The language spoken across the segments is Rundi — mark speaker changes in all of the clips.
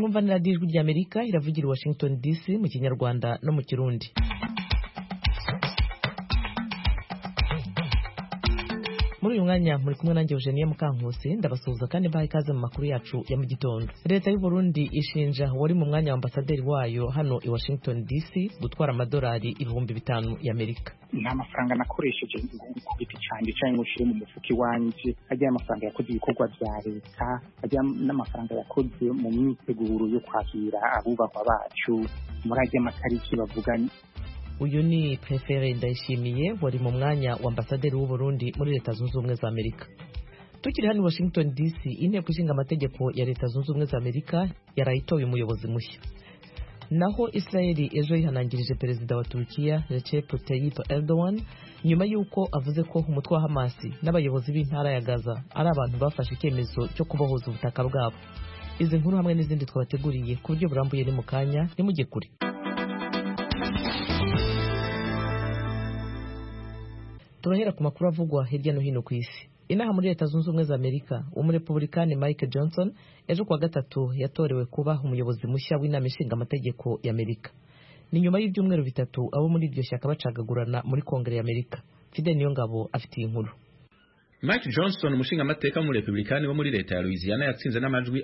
Speaker 1: mwumva ni radiyo ijwi ry'Amerika iravugira i Washington DC mu Kinyarwanda no mu Kirundi. Muri uyu mwanya muri kumwe nanjye Eugenie Mukankusi ndabasuhuza kandi baha ikaze mu makuru yacu ya mu gitondo. Leta y'u Burundi ishinja wari mu mwanya wa ambasaderi wayo hano i Washington DC gutwara amadolari 5,000 y'Amerika.
Speaker 2: Nta mafaranga nakoresheje ku giti cyanjye cyangwa ngo ushire mu mufuki wanje, ajya amafaranga yakoze ibikorwa bya leta, ajya n'amafaranga yakoze mu myiteguro yo kwakira abubakwa bacu muri ajya matariki bavuganye.
Speaker 1: Uyu ni Prefere Ndayishimiye wari mu mwanya wa ambasaderi w'u Burundi muri Leta Zunze Ubumwe za Amerika. Tukiri hano Washington DC, inteko ishinga amategeko ya Leta Zunze Ubumwe za Amerika yarayitoye umuyobozi mushya. Naho Israeli ejo yihanangirije perezida wa Turkiya Recep Tayyip Erdogan nyuma y'uko avuze ko umutwe wa Hamas n'abayobozi b'intara ya Gaza ari abantu bafashe icyemezo cyo kubohoza ubutaka bwabo. Izi nkuru hamwe n'izindi twabateguriye ku buryo burambuye ni mu kanya nimujye kure. Turahera ku makuru avugwa hirya no hino ku isi. Inaha muri Leta Zunze Ubumwe za Amerika, umurepublikani Mike Johnson ejo kuwa gatatu yatorewe kuba umuyobozi mushya w'inama ishinga amategeko ya Amerika. Ni nyuma y'ibyumweru bitatu abo muri iryo shyaka bacagagurana muri Kongere ya Amerika. Fidel Niyongabo afite inkuru.
Speaker 3: Mike Johnson umushinga amateka mu republikani wo muri leta ya Louisiana yatsinze n'amajwi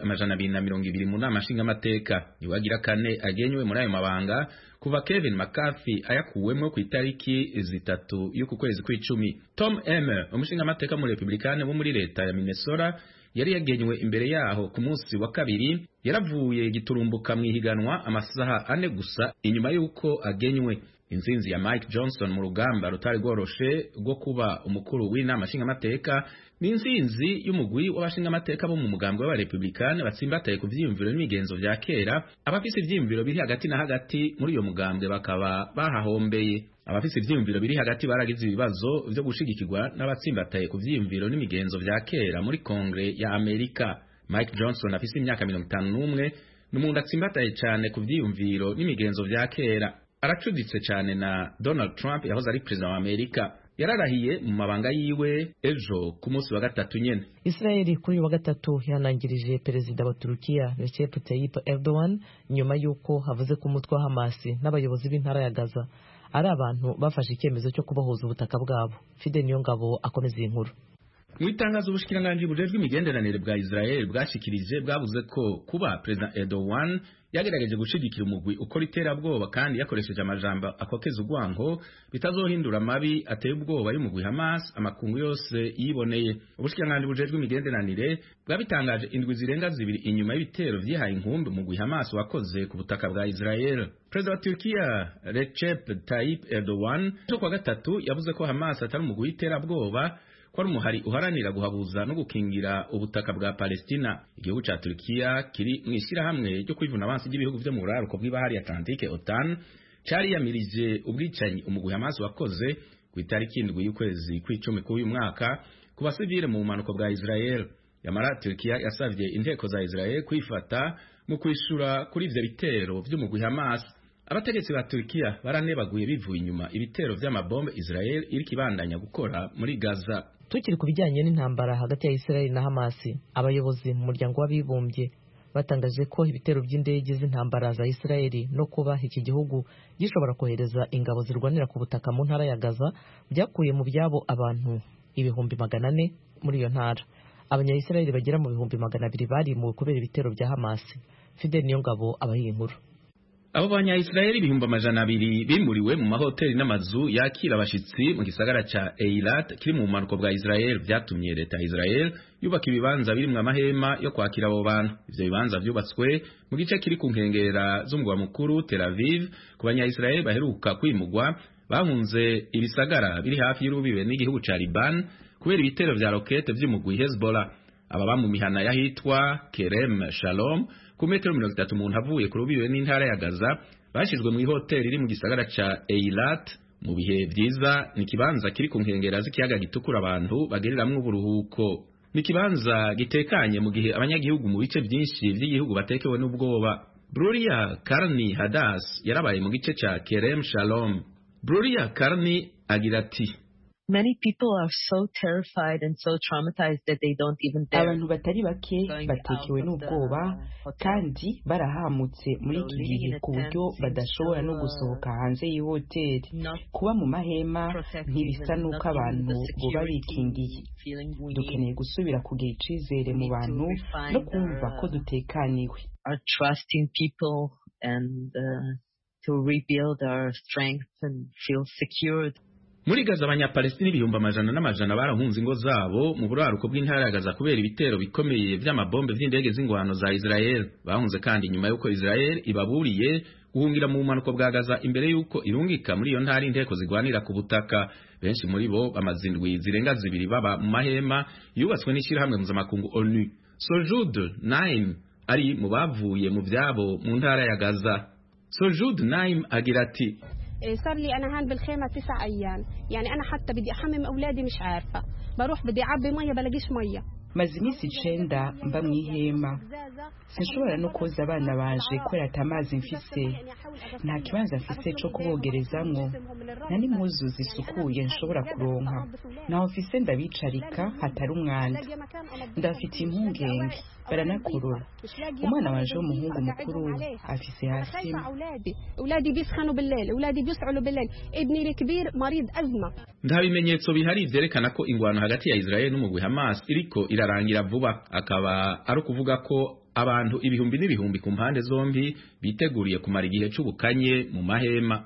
Speaker 3: 220 mu nama nshinga amateka. Niwagira kane agenywe muri ayo mabanga kuva Kevin McCarthy ayakuwemo ku itariki 3 y'uku kwezi kw'icumi. Tom Emmer umushinga amateka mu republikani wo muri leta ya Minnesota yari yagenywe imbere yaho ku munsi wa kabiri, yaravuye giturumbuka mu ihiganwa amasaha 4 gusa inyuma y'uko agenywe. Inzinzi ya Mike Johnson mu rugamba rutari rworoshe rwo kuba umukuru w'inama nshinga amateka ni inzinzi y'umugwi w'abashinga amateka bo mu mugambi w'abarepublikani batsimbataye ku vyiyumviro n'imigenzo vya kera. Abafise ivyiyumviro biri hagati na hagati muri iyo mugambwe bakaba bahahombeye. Abafise ivyiyumviro biri hagati baragize ibibazo vyo gushigikirwa n'abatsimbataye ku vyiyumviro n'imigenzo vya kera muri Kongre ya Amerika. Mike Johnson afise imyaka 51 n'umuntu atsimbataye cyane ku vyiyumviro n'imigenzo vya kera. Aracuditse cyane na Donald Trump yahoze ari president wa Amerika. Yararahiye mu mabanga yiwe ejo ku munsi wa gatatu nyene.
Speaker 1: Israeli kuri wa gatatu yanangirije perezida wa Turkiya Recep Tayyip Erdogan nyuma y'uko havuze ko umutwe wa Hamas n'abayobozi b'intara ya Gaza ari abantu bafashe icyemezo cyo kubohoza ubutaka bwabo. Fidel Niyongabo akomeza inkuru.
Speaker 3: Mu itangazo ubushikiranganje bujejwe imigenderanire bwa Israel bwashikirije bwavuze ko kuba president Erdogan yagerageje gushigikira umugwi ukora iterabwoba kandi yakoresheje amajambo akokeza urwango bitazohindura amabi ateye ubwoba y'umugwi Hamas amakungu yose yiboneye. Ubushikiranganje bujejwe imigenderanire bwabitangaje indwi zirenga 2 inyuma y'ibitero vyihaye inkumbi umugwi Hamas wakoze ku butaka bwa Israel. President wa Turkiya Recep Tayyip Erdogan ejo kuwa gatatu yavuze ko Hamas atari umugwi w'iterabwoba, ko ari umuhari uharanira guhabuza no gukingira ubutaka bwa Palestina. Igihugu ca Turkiya kiri mwishira hamwe ryo kwivuna abansi by'ibihugu byo mu buraruko bw'ibahari Atlantique OTAN cari yamirije ubwicanyi umugwi Hamas wakoze ku itariki 7 y'ukwezi kw'icumi k'uyu mwaka ku basivile mu manuko bwa Israel. Yamara Turkiya yasavye inteko za Israel kwifata mu kwishura kuri ivyo bitero by'umugwi Hamas. Abategetsi ba Turkiya baranebaguye bivuye inyuma ibitero vy'amabombe Israel iri kibandanya gukora muri Gaza.
Speaker 1: Tukiri ku bijyanye n'intambara hagati ya Israeli na Hamas, abayobozi mu muryango w'abibumbye batangaje ko ibitero by'indege z'intambara za Israeli no kuba iki gihugu gishobora kohereza ingabo zirwanira ku butaka mu ntara ya Gaza byakuye mu byabo abantu 400,000 muri iyo ntara. Abanya-Israeli bagera mu 200,000 bari mu kubera ibitero bya Hamas. Fidel Niyongabo abahiye inkuru.
Speaker 3: Abo banya-Israeli 200,000 bimuriwe mu mahoteli n'amazu yakira abashitsi mu gisagara ca Eilat kiri mu manuko bwa Israel, vyatumye leta ya Israel yubaka ibibanza birimwe amahema yo kwakira abo bantu. Ivyo bibanza vyubatswe mu gice kiri ku nkengera z'umugwa mukuru Tel Aviv ku banya-Israeli baheruka kwimugwa bahunze ibisagara biri hafi y'urubibe n'igihugu ca Liban kubera ibitero vya rokete vy'umugwi Hezbollah. Aba mu mihana yahitwa Kerem Shalom ku metero 30 umuntu avuye ku rubibe n'intara ya Gaza bashizwe mu hoteli iri mu gisagara ca Eilat mu bihe vyiza. Ni kibanza kiri ku nkengera z'ikiyaga gitukura abantu bageriramwe uburuhuko. Ni kibanza gitekanye mu gihe abanyagihugu mu bice byinshi by'igihugu batekewe n'ubwoba. Bruria Karni Hadas yarabaye mu gice ca Kerem Shalom. Bruria Karni agira ati
Speaker 4: Many people are so terrified and so traumatized that they don't even dare.
Speaker 5: Abantu batari bake batekewe n'ubwoba kandi barahamutse muri iki gihe ku buryo badashobora no gusohoka hanze y'ihoteli. Kuba mu mahema ntibisa n'uko abantu boba bikingiye. Dukeneye gusubira kugira icizere mu bantu no kumva ko dutekaniwe.
Speaker 4: Are trusting people and to rebuild our strength and feel secured.
Speaker 3: Muri Gaza abanyapalestina ibihumbi amajana n'amajana barahunze ingo zabo mu buraruko bw'intara ya Gaza kubera ibitero bikomeye vy'amabombe vy'indege z'ingwano za Israel. Bahunze kandi nyuma yuko Israel ibaburiye guhungira mu bumanuko bwa Gaza imbere yuko irungika muri iyo ntara inteko zigwanira ku butaka. Benshi muri bo bamazindwi zirenga zibiri baba mu mahema yubatswe n'ishirahamwe mpuzamakungu ONU. Sojud Naim ari mu bavuye mu vyabo mu ntara ya Gaza. Sojud Naim agira ati
Speaker 6: صار لي أنا هان بالخيمة 9 أيام يعني أنا حتى بدي أحمم أولادي مش عارفة بروح بدي أعبي مية بلاقيش مية
Speaker 5: maze iminsi 9 mba mu ihema sinshobora no koza abana banje kubera atamazi mfise nta kibanza mfise cyo kubogerezamwo nta n'impuzu zisukuye nshobora kuronka naho mfise ndabicarika hatari umwanda ndafite impungenge baranakorora umwana wanje w'umuhungu mukuru afise hasi
Speaker 6: أولادي بيسخنوا بالليل أولادي بيسعلوا بالليل ابني الكبير مريض أزمة.
Speaker 3: Nta bimenyetso bihari vyerekana ko ingwano hagati ya Israel n'umugwi Hamas iriko irarangira vuba, akaba ari kuvuga ko abantu ibihumbi n'ibihumbi ku mpande zombi biteguriye kumara igihe c'ubukanye mu mahema.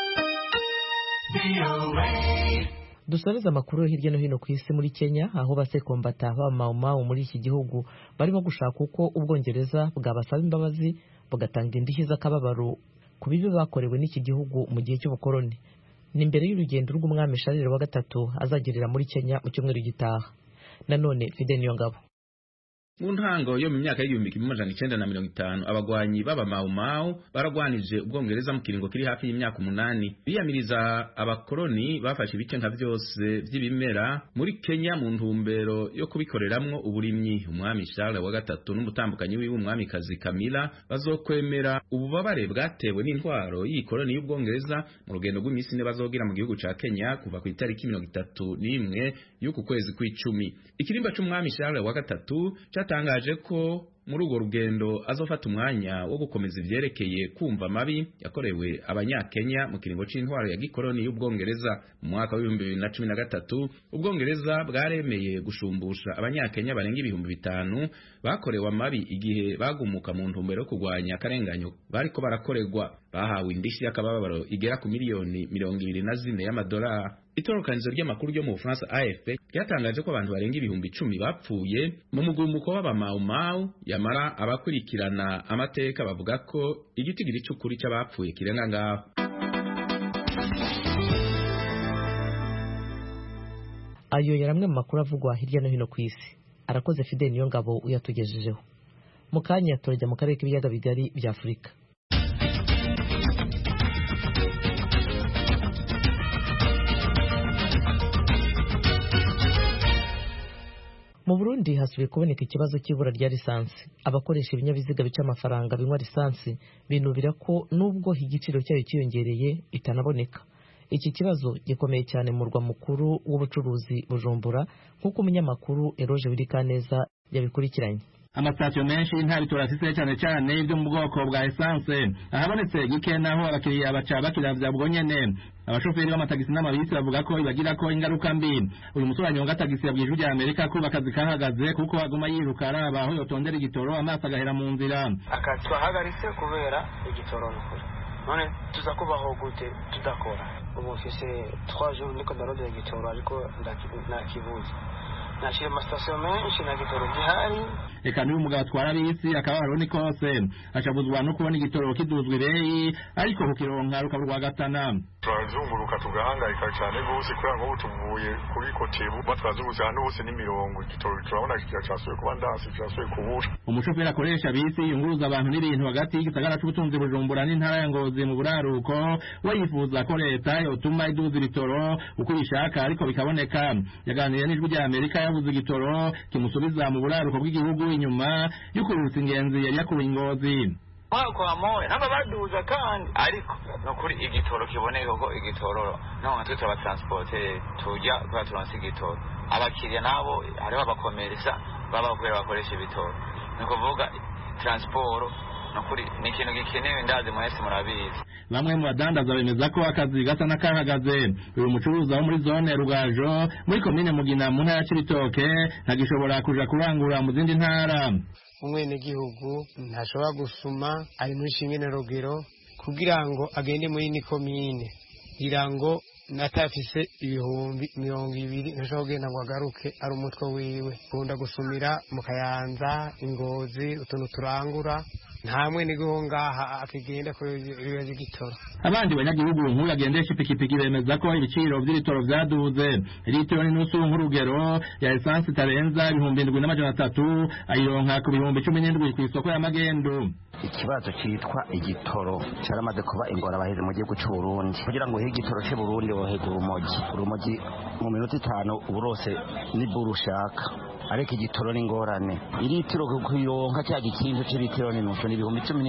Speaker 1: Dusoreza amakuru hirya no hino ku isi muri Kenya aho basekombata ba Mau Mau muri iki gihugu barimo gushaka uko Ubwongereza bwabasaba imbabazi bugatanga indishyi z'akababaro ku bibi bakorewe n'iki gihugu mu gihe cy'ubukoloni. Ni mbere y'urugendo rw'umwami Charles wa gatatu azagirira muri Kenya mu cyumweru gitaha. Nanone Fidel Niyongabo.
Speaker 3: Mu ntango yo mu myaka y'igihumbi kimwe amajana 950 abagwanyi baba Mau Mau baragwanije Ubwongereza mu kiringo kiri hafi y'imyaka 8 biyamiriza abakoloni bafashe ibice nka byose by'ibimera muri Kenya mu ntumbero yo kubikoreramwo uburimyi. Umwami Charles wa gatatu n'umutambukanyi wiwe umwami kazi Camilla bazokwemera ububabare bwatewe n'intwaro y'ikoloni y'Ubwongereza mu rugendo rw'iminsi ne bazogira mu gihugu ca Kenya kuva ku itariki 31 y'uku kwezi kw'icumi. Ikirimba c'umwami Charles wa gatatu tangaje ko muri urwo rugendo azofata umwanya wo gukomeza ivyerekeye kumva mabi yakorewe abanyakenya mu kiringo c'intwaro ya gikoloni y'Ubwongereza. Mu mwaka wa 2013 Ubwongereza bwaremeye gushumbusha abanyakenya barenga 5,000 bakorewe amabi igihe bagumuka mu ntumbero yo kurwanya akarenganyo bariko barakorerwa. Bahawe indishyi y'akababaro igera ku miliyoni 24 y'amadolari. Itorokanizo ry'amakuru ryo mu Bufaransa AFP ryatangaje ko abantu barenga 10,000 bapfuye mu mugumuko w'aba Mau Mau, yamara abakurikirana amateka bavuga ko igitigiri cy'ukuri cy'abapfuye kirenga ngaho.
Speaker 1: Ayo yaramwe mu makuru avugwa hirya no hino ku isi. Arakoze Fidel Niyongabo uyatugejejeho. Mu kanya turajya mu karere k'ibiyaga bigari bya Afurika. Mu Burundi hasubiye kuboneka ikibazo cy'ibura rya lisansi. Abakoresha ibinyabiziga bica amafaranga binywa lisansi binubira ko nubwo igiciro cyayo cyiyongereye itanaboneka. Iki kibazo gikomeye cyane mu murwa mukuru w'ubucuruzi Bujumbura nk'uko umunyamakuru Eroge Wirikaneza yabikurikiranye.
Speaker 7: Amasitasiyo menshi nta bitoro afise cyane cyane byo mu bwoko bwa essence ahabonetse gike naho abakiriya baca bakiravya bwo nyene. Abashoferi b'amatagisi n'amabisi bavuga ko ibagira ko ingaruka mbi. Uyu muturanyi wa gatagisi yabwije ujya Amerika ko bakazi kahagaze kuko aguma yiruka araba aho yotondera igitoro amaso agahera mu nzira.
Speaker 8: Akazi twahagaritse kubera igitoro n'ukuri. None tuza kubaho gute tudakora. Ubu mfise 3 jours niko ndarondera igitoro ariko ndakibuze. Nashira amasitasiyo menshi na gitoro gihari.
Speaker 7: Eka n'uyu mugabo atwara bisi akabaro ni kose acabuzwa no kubona igitoro kiduzwe ireyi ariko kukironka rukaburwa gatana.
Speaker 9: Turazunguruka tugahangayika cyane gose kubera ngo tuvuye kuri Kotebu batwazunguza hano hose n'imirongo igitoro turabona cyasuye kuba ndasi cyasuye kubura.
Speaker 7: Umushoferi akoresha bisi yunguruza abantu n'ibintu hagati y'igisagara c'ubutunzi Bujumbura n'intara ya Ngozi mu buraruko wayifuza ko leta yotuma iduza ibitoro uko bishaka ariko bikaboneka. Yaganiriye n'ijwi rya Amerika yavuze igitoro kimusubiza mu buraruko bw'igihugu inyuma y'ukurutsa ingenzi yari yakuwe Ngozi.
Speaker 10: kwa moya namba baduza kandi ariko no kuri igitoro kiboneka ko igitoro no nka twita transporter tujya kwa turansi igitoro abakiriya nabo hariho abakomeresa babakwera bakoresha ibitoro no kuvuga transport no kuri ni ikintu gikenewe ndazi mwese murabizi.
Speaker 7: Bamwe mu badandaza bemeza ko akazi gasa n'akahagaze. Uyu mucuruzi wo muri zone Rugajo muri komine Mugina mu ntara ya Cibitoke ntagishobora kuja kurangura mu zindi ntara.
Speaker 11: Umwene gihugu ntashobora gusuma ari muri Shingene Rogero kugira ngo agende muri ni komine kugira ngo natafise ibihumbi 200 ntashobora kugenda ngo agaruke ari umutwe wiwe kunda gusumira mu Kayanza Ingozi utuntu turangura ntamwe nigo ngaha akigenda ko ibibazo igitoro.
Speaker 7: Abandi banyagihugu nkuru agendesha ipikipiki bemeza ko ibiciro by'ibitoro vyaduze. Litiro n'inusu nk'urugero ya essence tarenza 7,300 ayironka ku 17,000 ku isoko ya Magendo.
Speaker 12: Ikibazo cyitwa igitoro cyaramaze kuba ingora baheze mu gihugu cy'u Burundi kugira ngo igitoro cy'u Burundi wohega urumogi mu minota 5 uburose ni burushaka ariko igitoro n'ingorane iritiro kuyonka cya gikinzo cy'ibitiro n'inusho ni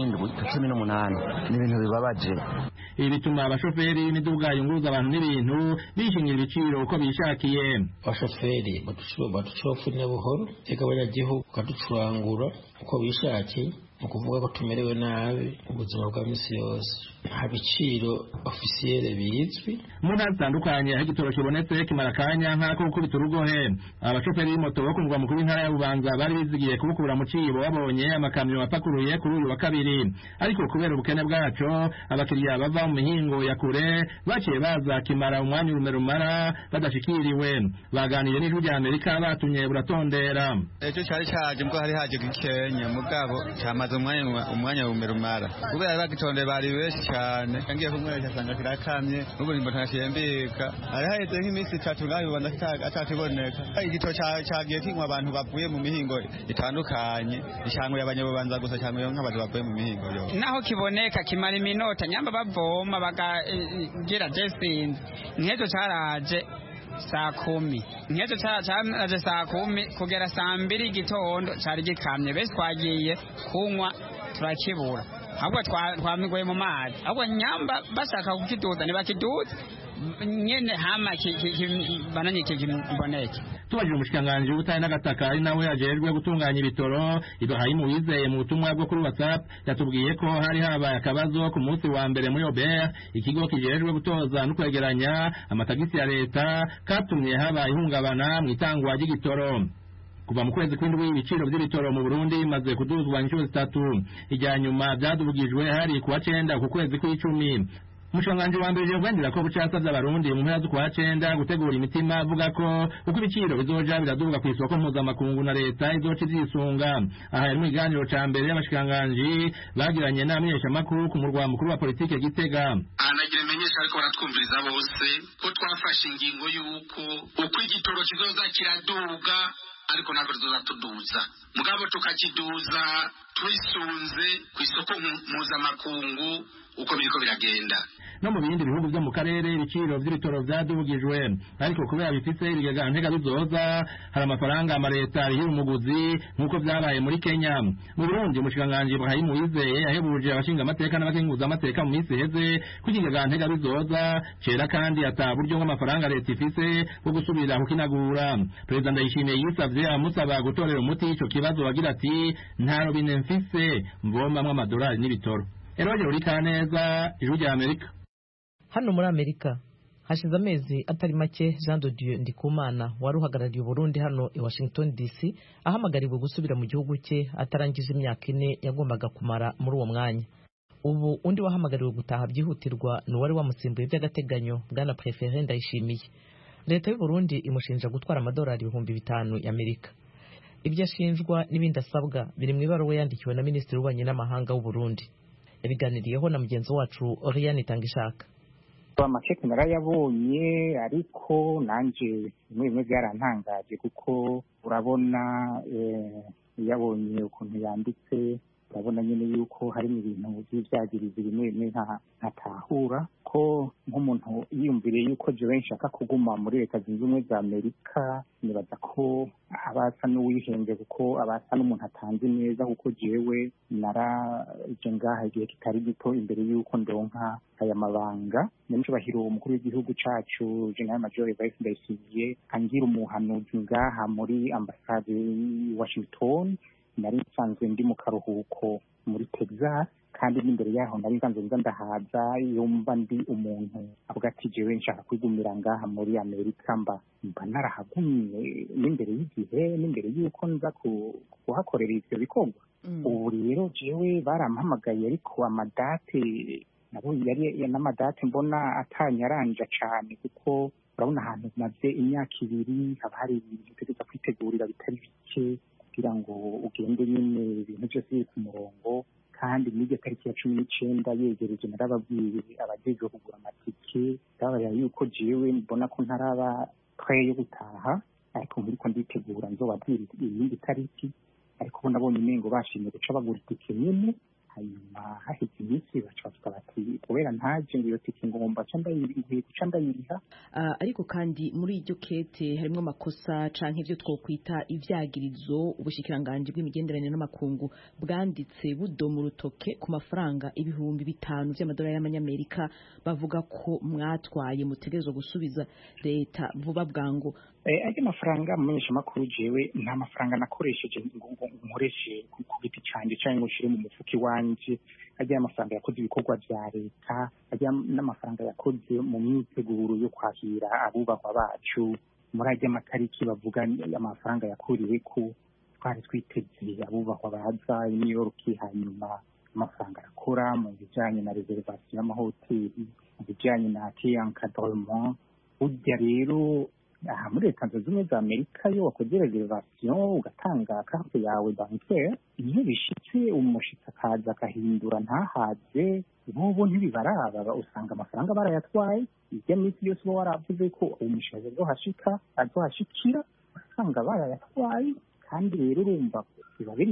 Speaker 12: 17,18 ni ibintu bibabaje.
Speaker 7: Ibi bituma abashoferi n'imiduga yunguruza abantu n'ibintu bishingira ibiciro uko bishakiye.
Speaker 13: Abashoferi baducofuna buhoro eka abanyagihugu kaducurangura uko bishakiye ukuvuga ko tumerewe nabi ubuzima bwa misi yose nta biciro ofisiyere bizwi.
Speaker 7: Mu ntara zitandukanye aho igitoro kibonetse kimara akanya nk'ako gukubita urugohe. Abashoferi b'imoto bo ku murwa mukuru w'intara ya Bubanza bari bizigiye kubukura mu cibo babonye amakamyo apakuruye kuri uyu wa kabiri, ariko kubera ubukene bwaco abakiriya bava mu mihingo ya kure baciye baza kimara umwanya rumara badashikiriwe. Baganiriye n'ijwi rya Amerika batumye buratondera.
Speaker 14: Ejo cyari cyaje mbwo hari haje gikenya mugabo cyamaze umwanya rumara kubera bagitondeye bari benshi cyane ngiye kumwereka sanga kirakamye n'ubu nimba ntashembeka ari haheze nk'iminsi 3 ngaho Bubanza atatiboneka. Igito cyagiye kinywa abantu bavuye mu mihingo itandukanye icyango y'abanyabubanza gusa cyangwa nk'abantu bavuye mu mihingo yo
Speaker 15: naho kiboneka kimara iminota nyamba bavoma bagagira jesinze nkejo cyaraje saa 10 nkejo cyaraje saa 10 kugera saa 2 gitondo cyari gikamye bese twagiye kunywa turakibura ahubwo twamigoye mu mazi ahubwo nyamba bashaka kukiduza ntibakiduza nyene hama bananye kimboneke.
Speaker 7: Tubajije umushikiranganji w'ubutare n'agataka ari nawe yajejwe gutunganya ibitoro Ibrahim Uwizeye mu butumwa bwo kuri WhatsApp yatubwiye ko hari habaye akabazo ku munsi wa mbere muri Obert ikigo kijejwe gutoza no kwegeranya amatagisi ya leta katumye habaye ihungabana mu itangwa ry'igitoro. Kuva mu kwezi kw'indwi ibiciro by'ibitoro mu Burundi bimaze kuduzwa inshuro 3 ijya nyuma byadubugijwe hari kuwa 9 ku kwezi kw'icumi. Umushikiranganji wa mbere yavugandira ko bucasavye abarundi mu mpera z'ukwa 9 gutegura imitima avuga ko uko ibiciro bizoja biraduga ku isoko mpuzamakungu na leta izoca ivyisunga. Aha yari mu kiganiro ca mbere y'abashikiranganji bagiranye n'amenyeshamakuru ku murwa mukuru wa politike Gitega.
Speaker 16: Anagira menyesha ariko baratwumviriza bose ko twafashe ingingo y'uko uko igitoro kizoza kiraduga ariko ntabwo tuzoza mugabo tukakiduza twisunze ku isoko mpuzamakungu uko biriko biragenda.
Speaker 7: No mu bindi bihugu byo mu karere ibiciro by'ibitoro byadubugijwe ariko kubera bifise ibigega ntega bizoza hari amafaranga amareta ariho umuguzi nkuko byabaye muri Kenya. Mu Burundi umushikiranganji Ibrahim Uwizeye yahebuje abashinga amateka n'abakenguza amateka mu minsi heze kugigega ntega bizoza cera kandi ataburyo nk'amafaranga leta ifise bwo gusubira kukinagura. President Ndayishimiye yisavye amusaba gutorera umuti ico kibazo bagira ati nta robine mfise mbomamwe amadolari n'ibitoro. Eroje uri kaneza ijwi rya Amerika.
Speaker 1: Hano muri Amerika hashize amezi atari make Jean de Dieu Ndikumana wari uhagarariye Burundi hano i Washington DC ahamagarirwe gusubira mu gihugu cye atarangije imyaka 4 yagombaga kumara muri uwo mwanya. Ubu undi wahamagariwe gutaha byihutirwa ni wari wamusimbuye by'agateganyo bwana Préféré Ndayishimiye. Leta y'u Burundi imushinja gutwara amadolari 5,000 y'Amerika. Ibyo ashinjwa n'ibindi asabwa biri mu ibaruwa yandikiwe na Minisitiri w'Ububanyi n'Amahanga w'u Burundi. Yabiganiriyeho na mugenzi wacu Oriane Tangishaka.
Speaker 2: Amakeke narayabonye ariko nanje bimwe byarantangaje kuko urabona yabonye ukuntu yanditse urabona nyine yuko hari ibintu by'ibyagiriza bimwe ntatahura ko ko nk'umuntu yiyumviriye yuko jewe nshaka kuguma muri leta zunze ubumwe za Amerika nibaza ko abasa n'uwihenze kuko abasa n'umuntu atanze neza kuko jewe naraje ngaha igihe kitari gito imbere yuko ndonka aya mabanga n'umushobahiro umukuru w'igihugu cacu General Major Vice Ndayishimiye angira umuhanuzi ngaha muri ambasade i Washington. Nari nsanzwe ndi mu karuhuko muri Texas kandi n'imbere yaho nari nsanzwe nza ndahaza yumva ndi umuntu avuga ati jewe nshaka kwigumira ngaha muri Amerika mba narahagumye n'imbere y'igihe n'imbere y'uko nza kuhakorera ivyo bikorwa. Ubu rero jewe barampamagaye ariko amadate nabo yari n'amadate mbona atanyaranja cane kuko urabona ahantu maze imyaka 2 haba hari ibintu utegereza kwitegurira bitari bike kugira ngo ugende nyine ibintu byose biri ku murongo. Kandi n'iryo tariki ya 19 yegereje narababwiye abajejwe kugura amatike ndabarira yuko jewe mbona ko ntaraba twaye yo gutaha ariko muriko nditegura nzobabwira iyindi tariki ariko bo nabonye imengo bashimye guca bagura itike nyine hanyuma haheze iminsi bacavuga bati kubera ntaje ngo iyo tike ngomba guca ndayiriha.
Speaker 17: Ariko kandi muri iryo kete harimo amakosa canke ivyo twokwita ivyagirizo ubushikiranganje bw'imigenderanire n'amakungu bwanditse budoma urutoke ku mafaranga 5,000 vy'amadolari y'amanyamerika bavuga ko mwatwaye mutegerezwa gusubiza leta vuba bwango.
Speaker 2: Aya mafaranga mumenyesha makuru jewe nta mafaranga nakoresheje ngo nkoreshe ku giti canje canke ngo shire mu mufuki wanje. Ajya amafaranga yakoze ibikorwa vya leta, ajya n'amafaranga yakoze mu myiteguro yo kwakira abubahwa bacu. Muri ajya amatariki bavuga amafaranga yakuriwe ko twari twiteze abubahwa baza i New York, hanyuma amafaranga arakora mu bijanye na reservation y'amahoteli, mu bijanye na encadrement. Burya rero aha muri leta zunze ubumwe za Amerika yo wakoze reservation ugatanga carte yawe bancaire, iyo bishitse umushitsi akaza akahindura ntahaze bobo ntibibaraba usanga amafaranga barayatwaye. Ijya minsi yose uba waravuze ko umushaje azohashikira usanga barayatwaye. Kandi rero urumva biba biri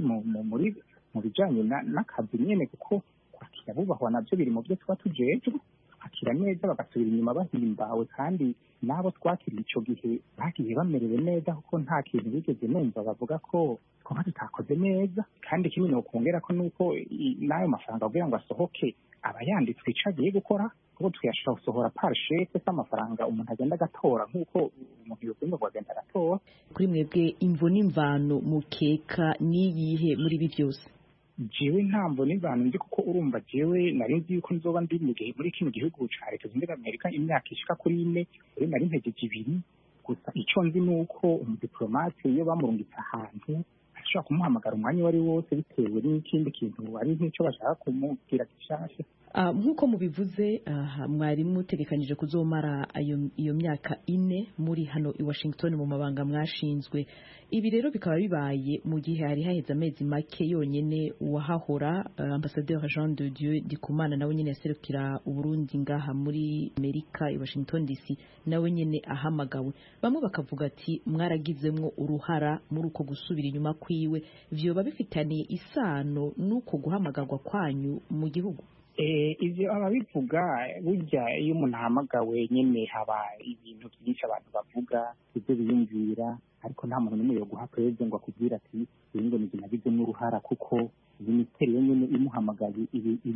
Speaker 2: mu bijanye n'akazi nyene kuko kwakira abubahwa navyo biri mu byo tuba tujejwe kwakira neza bagasubira inyuma bahimbawe. Kandi nabo twakira ico gihe bagiye bamerewe neza kuko nta kintu bigeze numva bavuga ko twaba tutakoze neza. Kandi kimwe no kongera ko nuko nayo mafaranga kugira ngo asohoke aba yanditswe ico agiye gukora kuko tuyashobora gusohora par chèque amafaranga umuntu agenda agatora nk'uko umuntu yogenda agenda agatora.
Speaker 17: Kuri mwebwe imvo n'imvano mukeka niyihe muri ibi byose?
Speaker 2: Jewe ntambo n'imvano ndi kuko urumva jewe nari nzi yuko nzoba ndi muri kino gihugu ca leta zunze ubumwe za Amerika imyaka ishika kuri 4 rero nari ntegeje 2 gusa. Ico nzi nuko umudiplomate iyo bamurungitse ahantu ashobora kumuhamagara umwanya wari wose bitewe n'ikindi kintu ari nk'icyo bashaka kumubwira gishasha.
Speaker 17: Nk'uko mubivuze mwari mutegekanije kuzomara iyo myaka 4 muri hano i Washington mu mabanga mwashinzwe. Ibi rero bikaba bibaye mu gihe hari haheze amezi make yonyene uwahahora Ambassadeur Jean de Dieu Ndikumana nawe nyene yaserukira Uburundi ngaha muri Amerika i Washington DC nawe nyene ahamagawe. Bamwe bakavuga ati mwaragizemwo uruhara muri uko gusubira inyuma kwiwe, vyoba bifitaniye isano nuko guhamagarwa kwanyu mu gihugu?
Speaker 2: Ivyo ababivuga burya iyo umuntu ahamagawe nyene haba ibintu byinshi abantu bavuga ibyo biyumvira, ariko nta muntu n'umwe yo guha president ngo akubwira ati ngo ni nagize n'uruhara kuko minisiteri nyene imuhamagaye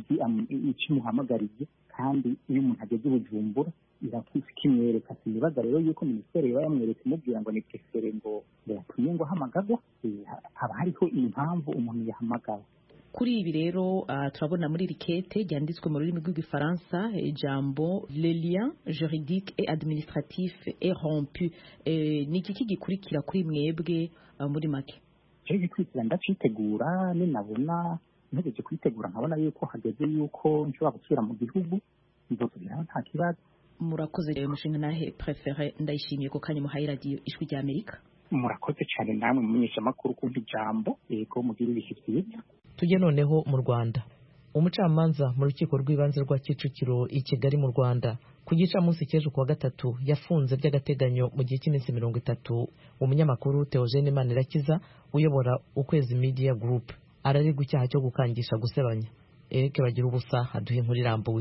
Speaker 2: ikimuhamagariye. Kandi iyo umuntu ageze Bujumbura irakimwereka. Sinibaza rero yuko minisiteri yamwereka imubwira ngo ni prefere ngo yatumye ngo ahamagagwa. Haba hariho impamvu umuntu yahamagawe.
Speaker 17: Kuri ibi rero turabona muri rikete ryanditswe mu rurimi rw'igifaransa ijambo le lien juridique et administratif est rompu. Ni iki gikurikira kuri mwebwe muri make?
Speaker 2: Cyo gikurikira ndacitegura ninabona ntegereje kwitegura nkabona yuko hageze yuko nshobora gusubira mu gihugu nzosubiraho nta kibazo.
Speaker 17: Murakoze rero mushinga nahe préféré ndayishimiye ko kanya muhaye radio Ijwi rya Amerika.
Speaker 2: Murakoze cyane namwe mumenyesha makuru kumva ijambo yego mugira ibihe byiza.
Speaker 1: Tujye noneho mu Rwanda. Umucamanza mu rukiko rw'ibanze rwa Kicukiro i Kigali mu Rwanda ku gicamunsi cy'ejo kuwa gatatu yafunze by'agateganyo mu gihe cy'iminsi 30 umunyamakuru Theogene Manirakiza uyobora Ukwezi Media Group araregwa icyaha cyo gukangisha gusebanya. Eric Bagira ubusa aduhe inkuru irambuye.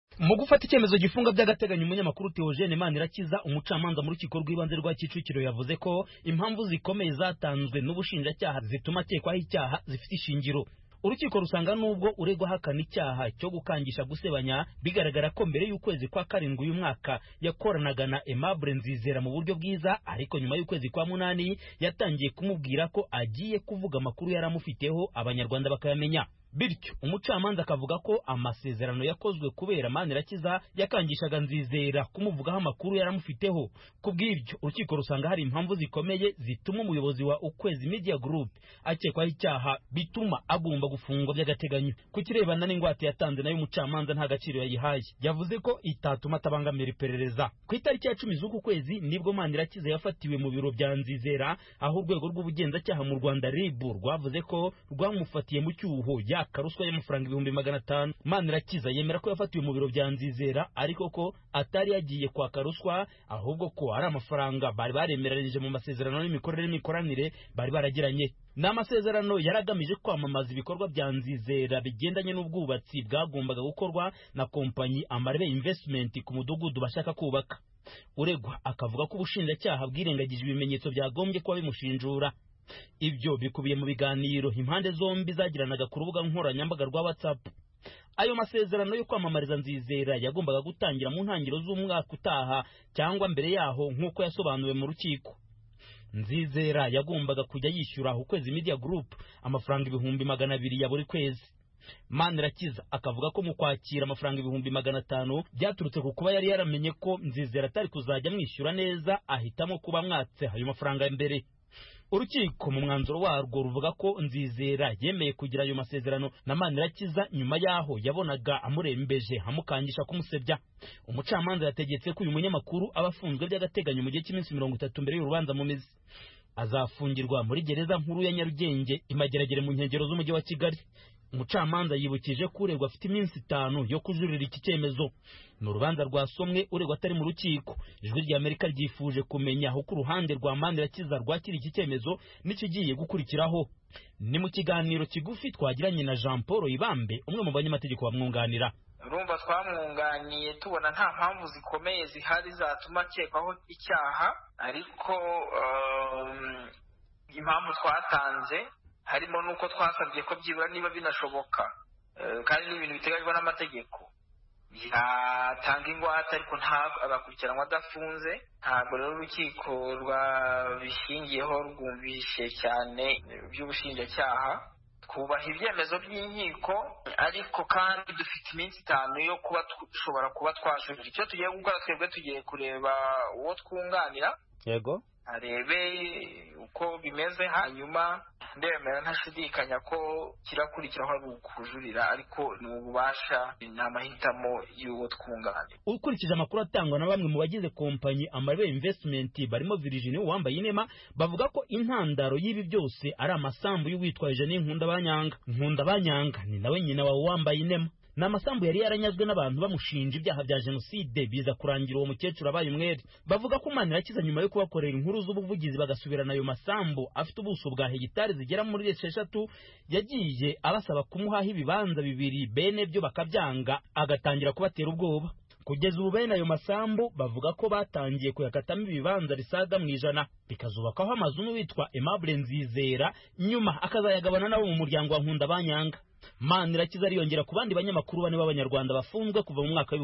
Speaker 18: mu gufata icyemezo gifunga by'agateganyo umunyamakuru Theogene Manirakiza umucamanza mu rukiko rw'ibanze rwa Kicukiro yavuze ko impamvu zikomeye zatanzwe n'ubushinjacyaha zituma akekwaho icyaha zifite ishingiro. Urukiko rusanga nubwo uregwa hakana icyaha cyo gukangisha gusebanya bigaragara ko mbere y'ukwezi kwa karindwi uyu mwaka yakoranaga na Aimable Nzizera mu buryo bwiza, ariko nyuma y'ukwezi kwa munani yatangiye kumubwira ko agiye kuvuga amakuru yaramufiteho abanyarwanda bakayamenya. Bityo umucamanza akavuga ko amasezerano yakozwe kubera Manirakiza yakangishaga Nzizera kumuvugaho amakuru yaramufiteho. Kubw'ibyo urukiko rusanga hari impamvu zikomeye zituma umuyobozi wa Ukwezi Media Group akekwaho icyaha bituma agomba gufungwa by'agateganyo. Ku kirebana n'ingwate yatanze nayo umucamanza nta gaciro yayihaye, yavuze ko itatuma atabangamira iperereza. Ku itariki ya 10 z'uku kwezi nibwo Manirakiza yafatiwe mu biro bya Nzizera, aho urwego rw'ubugenzacyaha mu Rwanda RIB rwavuze ko rwamufatiye mu cyuho karuswa y'amafaranga 500,000. Manirakiza yemera ko yafatiwe mu biro bya Nzizera ariko ko atari yagiye kwa karuswa, ahubwo ko ari amafaranga bari baremeranyije mu masezerano n'imikoranire bari baragiranye. N'amasezerano yaragamije kwamamaza ibikorwa bya Nzizera bigendanye n'ubwubatsi bwagombaga gukorwa na kompanyi Amarebe Investment ku mudugudu bashaka kubaka. Uregwa akavuga ko ubushinjacyaha bwirengagije ibimenyetso byagombye kuba bimushinjura. Ibyo bikubiye mu biganiro impande zombi zagiranaga ku rubuga nkoranyambaga rwa WhatsApp. Ayo masezerano yo kwamamariza Nzizera yagombaga gutangira mu ntangiriro z'umwaka utaha cyangwa mbere yaho nk'uko yasobanuwe mu rukiko. Nzizera yagombaga kujya yishyura Ukwezi Media Group amafaranga 200,000 ya buri kwezi. Manirakiza akavuga ko mu kwakira amafaranga 500,000 byaturutse ku kuba yari yaramenye ko Nzizera atari kuzajya mwishyura neza, ahitamo kuba mwatse ayo mafaranga mbere. Urukiko mu mwanzuro warwo ruvuga ko Nzizera yemeye kugira ayo masezerano na Manirakiza nyuma yaho yabonaga amurembeje amukangisha kumusebya. Umucamanza yategetse ko uyu munyamakuru abafunzwe by'agateganyo mu gihe cy'iminsi 30 mbere y'urubanza mu mizi. Azafungirwa muri gereza nkuru ya Nyarugenge imageragere mu nkengero z'umujyi wa Kigali. Umucamanza yibukije ko uregwa afite iminsi 5 yo kujurira iki cyemezo. Ni urubanza rwasomwe uregwa atari mu rukiko. Ijwi rya Amerika ryifuje kumenya uko uruhande rwa Manirakiza rwakira iki cyemezo n'ikigiye gukurikiraho. Ni mu kiganiro kigufi twagiranye na Jean Paul Ibambe, umwe mu banyamategeko bamwunganira.
Speaker 19: Urumva twamwunganiye tubona nta mpamvu zikomeye zihari zatuma akekwaho icyaha, ariko impamvu twatanze harimo nuko twasabye ko byibura niba binashoboka kandi n'ibintu biteganywa n'amategeko yatanga ingwate ariko agakurikiranwa adafunze. Ntabwo rero urukiko rwabishingiyeho rwumvishe cyane by'ubushinjacyaha. Twubaha ibyemezo by'inkiko ariko kandi dufite iminsi 5 yo kuba dushobora kuba twajurira. Icyo tugiye gukora twebwe tugiye kureba uwo twunganira, yego arebe uko bimeze, hanyuma ndemera ntashidikanya ko kirakurikiraho ari ukujurira, ariko ni ububasha n'amahitamo y'uwo twunganira.
Speaker 18: Ukurikije amakuru atangwa na bamwe mu bagize kompanyi Amarebe Investment barimo Virginie wambaye inema, bavuga ko intandaro y'ibi byose ari amasambu y'uwitwa Eugenie Nkundabanyanga ni nawe nyina wa wambaye inema. N'amasambu yari yaranyazwe n'abantu bamushinja ibyaha bya jenoside, biza kurangira uwo mukecuru abaye umwere. Bavuga ko Manirakiza nyuma yo kubakorera inkuru z'ubuvugizi bagasubirana ayo masambu afite ubuso bwa hegitari zigera muri 6 yagiye abasaba kumuhaho ibibanza 2 bene byo bakabyanga, agatangira kubatera ubwoba. Kugeza ubu bene ayo masambu bavuga ko batangiye kuyakatamo ibibanza bisaga mu 100 bikazubakaho amazu n'uwitwa Aimable Nzizera, nyuma akazayagabana nabo mu muryango wa Nkundabanyanga. Manirakiza ariyongera ku bandi banyamakuru 4 b'abanyarwanda bafunzwe kuva mu mwaka wa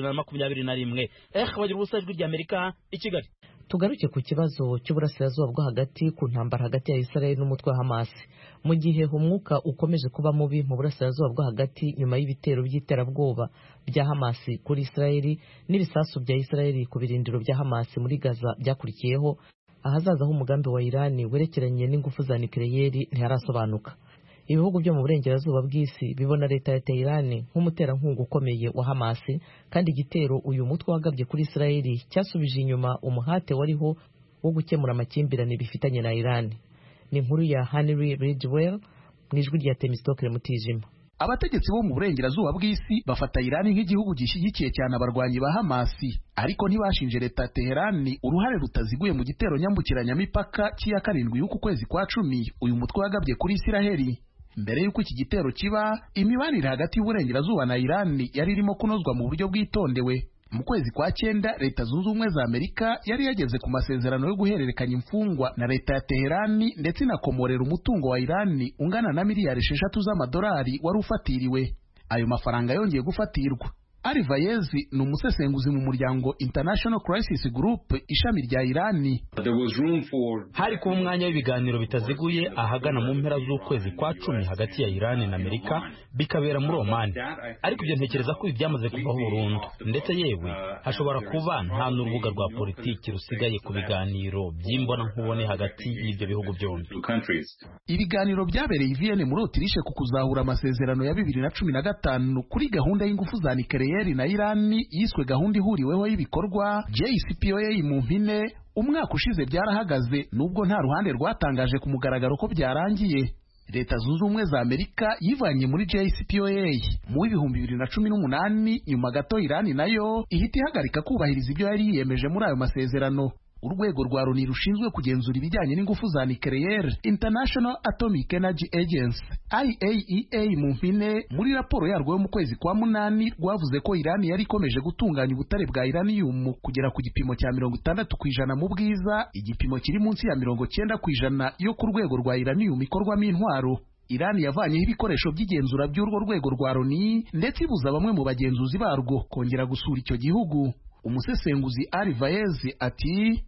Speaker 18: 2021. Bagira ubusa ijwi rya Amerika i Kigali.
Speaker 1: Tugaruke ku kibazo cy'uburasirazuba bwo hagati ku ntambara hagati ya Israel n'umutwe wa Hamas. Mu gihe umwuka ukomeje kuba mubi mu burasirazuba bwo hagati nyuma y'ibitero by'iterabwoba bya Hamas kuri Israel n'ibisasu bya Israel ku birindiro bya Hamas muri Gaza byakurikiyeho, ahazaza h'umugambi wa Iran werekeranye n'ingufu za nucleaire ntiharasobanuka. Ibihugu byo mu burengerazuba bw'isi bibona leta ya Tehran nk'umuterankunga ukomeye wa Hamas, kandi igitero uyu mutwe wagabye kuri Israel cyasubije inyuma umuhate wariho wo gukemura amakimbirane bifitanye na Iran. Ni inkuru ya Henry Ridgewell mu ijwi rya Temistokle Mutijima.
Speaker 20: Abategetsi bo mu burengerazuba bw'isi bafata Iran nk'igihugu gishyigikiye cyane abarwanyi ba Hamas, ariko ntibashinje leta ya Tehran uruhare rutaziguye mu gitero nyambukiranyamipaka cy'iya 7 y'uku kwezi kwa 10 uyu mutwe wagabye kuri Israel. mbere y'uko iki gitero kiba imibanire hagati y'uburengerazuba na Irani yari irimo kunozwa mu buryo bwitondewe. Mu kwezi kwa 9 leta zunze ubumwe za Amerika yari yageze ku masezerano yo guhererekanya imfungwa na leta ya Teherani ndetse inakomorera umutungo wa Irani ungana na miliyari 6 z'amadolari wari ufatiriwe. Ayo mafaranga yongeye gufatirwa. Ali Vayezi ni umusesenguzi mu muryango International Crisis Group ishami rya Irani.
Speaker 18: Hari ku mwanya w'ibiganiro bitaziguye ahagana mu mpera z'ukwezi kwa 10 hagati ya Irani na Amerika bikabera muri Oman. Ariko ibyo ntekereza ko ibyamaze kuvaho burundu, ndetse yewe hashobora kuba nta n'urubuga rwa politiki rusigaye ku biganiro by'imbona nkubone hagati y'ibyo bihugu byombi.
Speaker 20: Ibiganiro byabereye i Vienne muri Autriche ku kuzahura amasezerano ya 2015 kuri gahunda y'ingufu za nucleaire na Irani yiswe gahunda ihuriweho y'ibikorwa JCPOA mu mpine. Umwaka ushize byarahagaze nubwo nta ruhande rwatangaje ku mugaragaro ko byarangiye. Leta zunze ubumwe za Amerika yivanye muri JCPOA mu 2018 nyuma gato Irani nayo ihita ihagarika kubahiriza ibyo yari yiyemeje muri ayo masezerano. Urwego rwa Loni rushinzwe kugenzura ibijyanye n'ingufu za nucleaire International Atomic Energy Agency IAEA mu mpine muri raporo yarwo yo mu kwezi kwa 8 rwavuze ko Irani yari ikomeje gutunganya ubutare bwa uranium kugera ku gipimo cya 60% mu bwiza, igipimo kiri munsi ya 90% yo ku rwego rwa uranium ikorwamo intwaro. Irani yavanyeho ibikoresho by'igenzura by'urwo rwego rwa Loni ndetse ibuza bamwe mu bagenzuzi barwo kongera gusura icyo gihugu. Umusesenguzi Ali Vayezi ati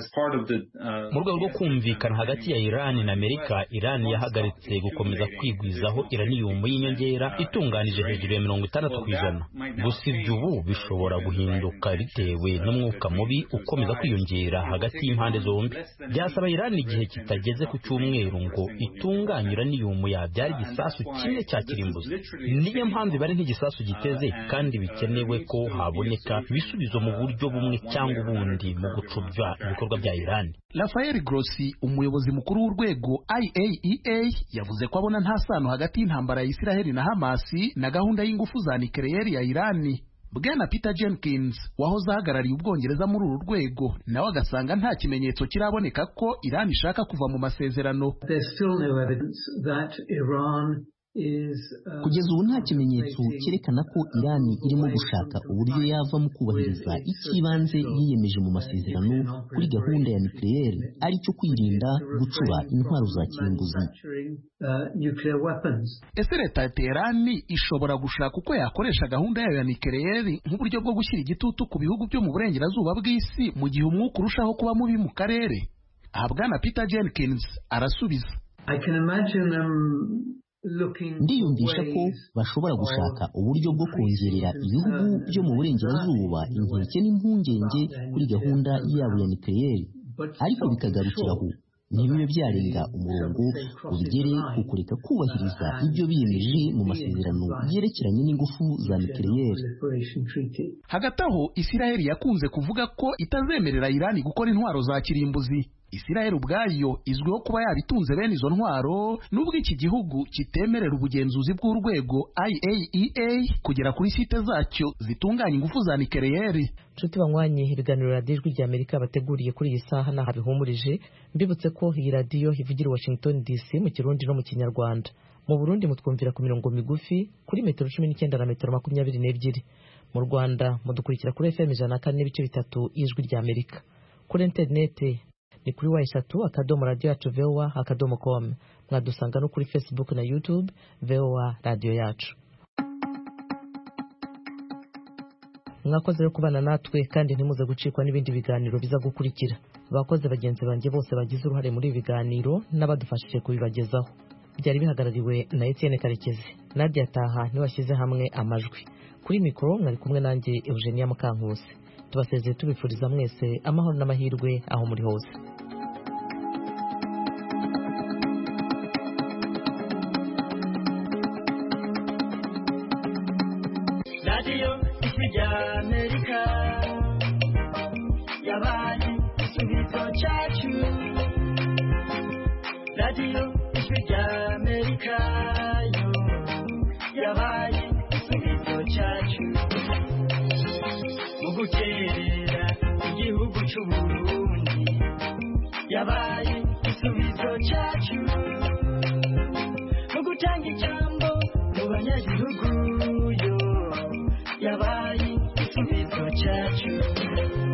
Speaker 18: mu rwego rwo kumvikana hagati ya Irani na Amerika, Irani yahagaritse gukomeza kwigwizaho uranium y'inyongera itunganije hejuru ya 60%. Gusa ibyo ubu bishobora guhinduka bitewe n'umwuka mubi ukomeza kwiyongera hagati y'impande zombi. Byasaba Irani igihe kitageze ku cyumweru ngo itunganye uranium yabyara igisasu kimwe cya kirimbuzi. Niyo mpamvu bari nk'igisasu giteze kandi bikenewe ko haboneka ibisubizo mu buryo bumwe cyangwa ubundi mu gucubya ibikorwa bya Irani.
Speaker 20: Rafael Grossi, umuyobozi mukuru w'urwego IAEA, yavuze ko abona nta sano hagati y'intambara ya Israel na Hamas na gahunda y'ingufu za nucleaire ya Irani. Bwana Peter Jenkins wahoze ahagarariye Ubwongereza muri uru rwego nawe agasanga nta kimenyetso kiraboneka ko Irani ishaka kuva mu masezerano.
Speaker 21: Kugeza ubu nta kimenyetso cyerekana ko Irani irimo gushaka uburyo yava mu kubahiriza ikibanze yiyemeje mu masezerano kuri gahunda ya nucleaire, aricyo kwirinda gucura intwaro za kirimbuzi.
Speaker 20: Ese leta ya Teherani ishobora gushaka uko yakoresha gahunda yayo ya nucleaire nk'uburyo bwo gushyira igitutu ku bihugu byo mu burengerazuba bw'isi mu gihe umwuka urushaho kuba mubi mu karere? Aha Bwana Peter Jenkins arasubiza.
Speaker 21: Ndiyumvisha ko bashobora gushaka uburyo bwo kongerera ibihugu byo mu burengerazuba inkeke n'impungenge kuri gahunda yabo ya nucleaire, ariko bikagarukira aho ntibibe byarenga umurongo ubigere ku kureka kubahiriza ibyo biyemeje mu masezerano yerekeranye n'ingufu za nucleaire.
Speaker 20: Hagati aho Israel yakunze kuvuga ko itazemerera Irani gukora intwaro za kirimbuzi. Israel ubwayo izwiho kuba yabitunze bene izo ntwaro nubwo iki gihugu kitemerera ubugenzuzi bw'urwego IAEA kugera kuri site zacyo zitunganya ingufu za nucleaire.
Speaker 1: Nshuti banywanye, ibiganiro radiyo Ijwi rya Amerika bateguriye kuri iyi saha naho bihumurije. Mbibutse ko iyi radiyo ivugira i Washington DC mu Kirundi no mu Kinyarwanda. Mu Burundi mutwumvira ku mirongo migufi kuri metero 19 na metero 22. Mu Rwanda mudukurikira kuri FM 104.3 Ijwi rya Amerika. Kuri interineti ni kuri wa@radio.voa.com. Mwadusanga no kuri Facebook na YouTube VOA Radio Yacu. Mwakoze rero kubana natwe kandi ntimuze gucikwa n'ibindi biganiro biza gukurikira. Bakoze bagenzi banjye bose bagize uruhare muri ibiganiro n'abadufashije kubibagezaho. Byari bihagarariwe na Etienne Karekezi. Nadia Taha niwashyize hamwe amajwi. Kuri mikoro mwari kumwe nanjye Eugenia Mukankusi. Tubasezeye tubifuriza mwese amahoro n'amahirwe aho muri hose.
Speaker 22: Radio Ijwi rya Amerika yabaye igisubizo cyacu. Radio Ijwi rya Amerika yo yabaye igisubizo cyacu. Mu gukerera igihugu cy'u Burundi yabaye igisubizo cyacu. Mu gutanga y'abanyagihugu yo yabaye igisubizo cyacu